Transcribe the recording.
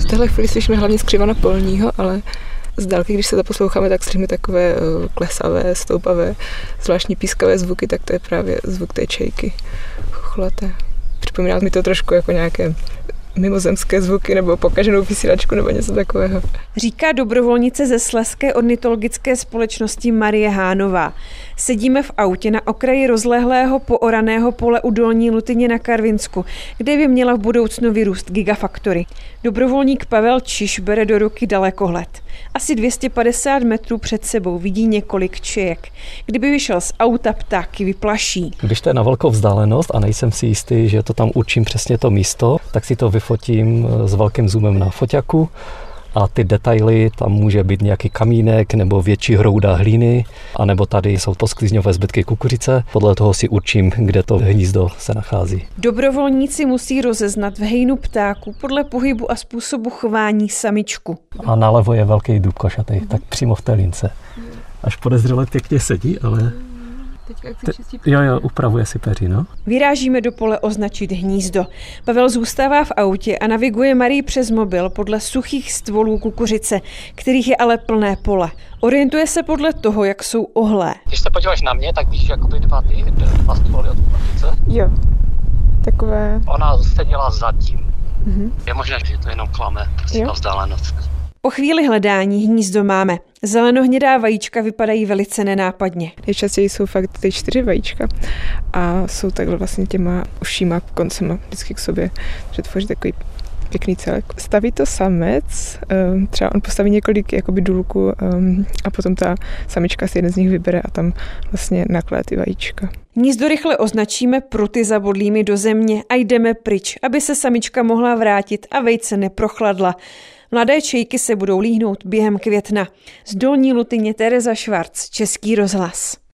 V téhle chvíli slyšíme hlavně skřivana polního, ale z dálky, když se to posloucháme, tak slyšíme takové klesavé, stoupavé, zvláštní pískavé zvuky, tak to je právě zvuk té čejky chuchlaté. Připomíná mi to trošku jako nějaké mimozemské zvuky nebo pokaženou vysílačku nebo něco takového. Říká dobrovolnice ze Slezské ornitologické společnosti Marie Hánová. Sedíme v autě na okraji rozlehlého pooraného pole u Dolní Lutyně na Karvinsku, kde by měla v budoucnu vyrůst Gigafactory. Dobrovolník Pavel Čiž bere do ruky dalekohled. Asi 250 metrů před sebou vidí několik čejek. Kdyby vyšel z auta, ptáky vyplaší. Když to je na velkou vzdálenost a nejsem si jistý, že to tam určím přesně to místo, tak si to vyfotím s velkým zoomem na foťaku a ty detaily, tam může být nějaký kamínek nebo větší hrouda hlíny, anebo tady jsou to sklizňové zbytky kukuřice. Podle toho si určím, kde to hnízdo se nachází. Dobrovolníci musí rozeznat v hejnu ptáků podle pohybu a způsobu chování samičku. A nalevo je velký dub košatý, tak přímo v té lince. Až podezřele pěkně sedí, ale Jo, upravuje si peří, no. Vyrážíme do pole označit hnízdo. Pavel zůstává v autě a naviguje Marii přes mobil podle suchých stvolů kukuřice, kterých je ale plné pole. Orientuje se podle toho, jak jsou ohlé. Když se podíváš na mě, tak vidíš jakoby dva stvoly od kukuřice. Jo, takové. Ona seděla zatím. Je možné, že to jenom klame, prostě ta vzdálenost. Po chvíli hledání hnízdo máme. Zelenohnědá vajíčka vypadají velice nenápadně. Nejčastěji jsou fakt ty 4 vajíčka a jsou takhle vlastně těma ušíma koncema vždycky k sobě, že tvoří takový pěkný celek. Staví to samec, třeba on postaví několik jakoby důlků a potom ta samička si jeden z nich vybere a tam vlastně naklade ty vajíčka. Hnízdo rychle označíme pruty zabodlými do země a jdeme pryč, aby se samička mohla vrátit a vejce neprochladla. Mladé čejky se budou líhnout během května. Z Dolní Lutyně Tereza Švarc, Český rozhlas.